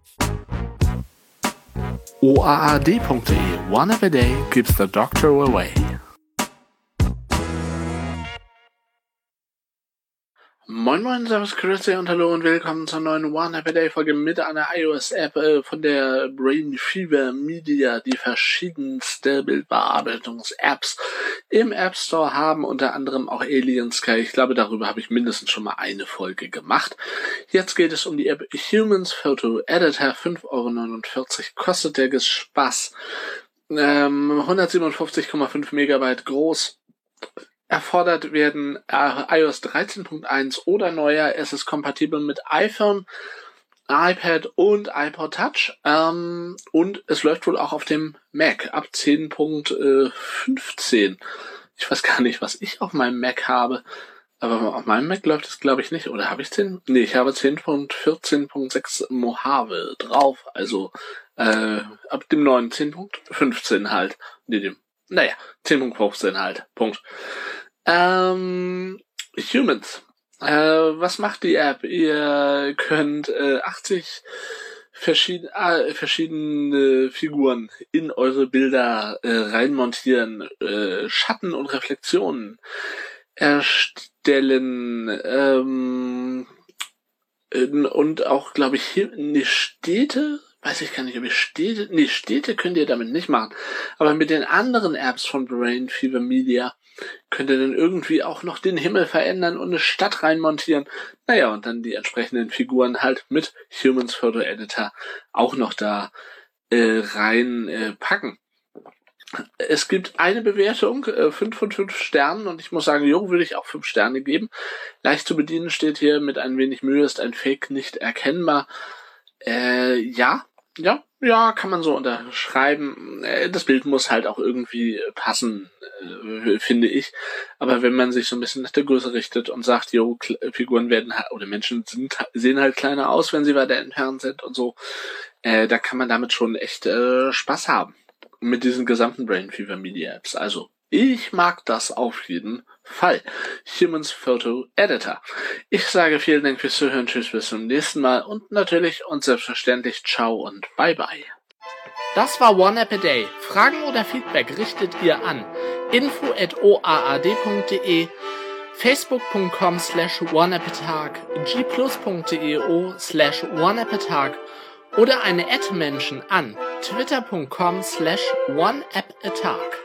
OAAD.de One App a Day keeps the doctor away. Moin Moin, Servus, Grüße und hallo und willkommen zur neuen One App a Day Folge mit einer iOS-App von der Brain Fever Media, die verschiedenste Bildbearbeitungs-Apps im App Store haben, unter anderem auch Alien Sky. Ich glaube, darüber habe ich mindestens schon mal eine Folge gemacht. Jetzt geht es um die App Humans Photo Editor, 5,49 € kostet der Spaß, 157,5 Megabyte groß. Erfordert werden iOS 13.1 oder neuer. Es ist kompatibel mit iPhone, iPad und iPod Touch. Und es läuft wohl auch auf dem Mac ab 10.15. Ich weiß gar nicht, was ich auf meinem Mac habe. Aber auf meinem Mac läuft es, glaube ich, nicht. Oder habe ich 10? Nee, ich habe 10.14.6 Mojave drauf. Also ab dem neuen 10.15 halt. Naja, 10.15 halt. Punkt. Humans. Was macht die App? Ihr könnt 80 verschiedene Figuren in eure Bilder reinmontieren, Schatten und Reflexionen erstellen, und auch, glaube ich, hier Städte. Weiß ich gar nicht, ob ihr Städte könnt ihr damit nicht machen. Aber mit den anderen Apps von Brain Fever Media könnt ihr dann irgendwie auch noch den Himmel verändern und eine Stadt reinmontieren. Naja, und dann die entsprechenden Figuren halt mit Humans Photo Editor auch noch da reinpacken. Es gibt eine Bewertung, 5 von 5 Sternen, und ich muss sagen, würde ich auch 5 Sterne geben. Leicht zu bedienen steht hier, mit ein wenig Mühe ist ein Fake nicht erkennbar. Ja, kann man so unterschreiben. Das Bild muss halt auch irgendwie passen, finde ich. Aber wenn man sich so ein bisschen nach der Größe richtet und sagt, Figuren werden halt, oder Menschen sehen halt kleiner aus, wenn sie weiter entfernt sind und so, da kann man damit schon echt Spaß haben. Mit diesen gesamten Brain Fever Media Apps. Also, ich mag das auf jeden Fall. Humans Photo Editor. Ich sage vielen Dank fürs Zuhören. Tschüss, bis zum nächsten Mal. Und natürlich und selbstverständlich ciao und bye bye. Das war One App a Day. Fragen oder Feedback richtet ihr an info@oaad.de, facebook.com/oneappatag, gplus.io/oneappatag oder eine @Menschen an twitter.com/oneappatag.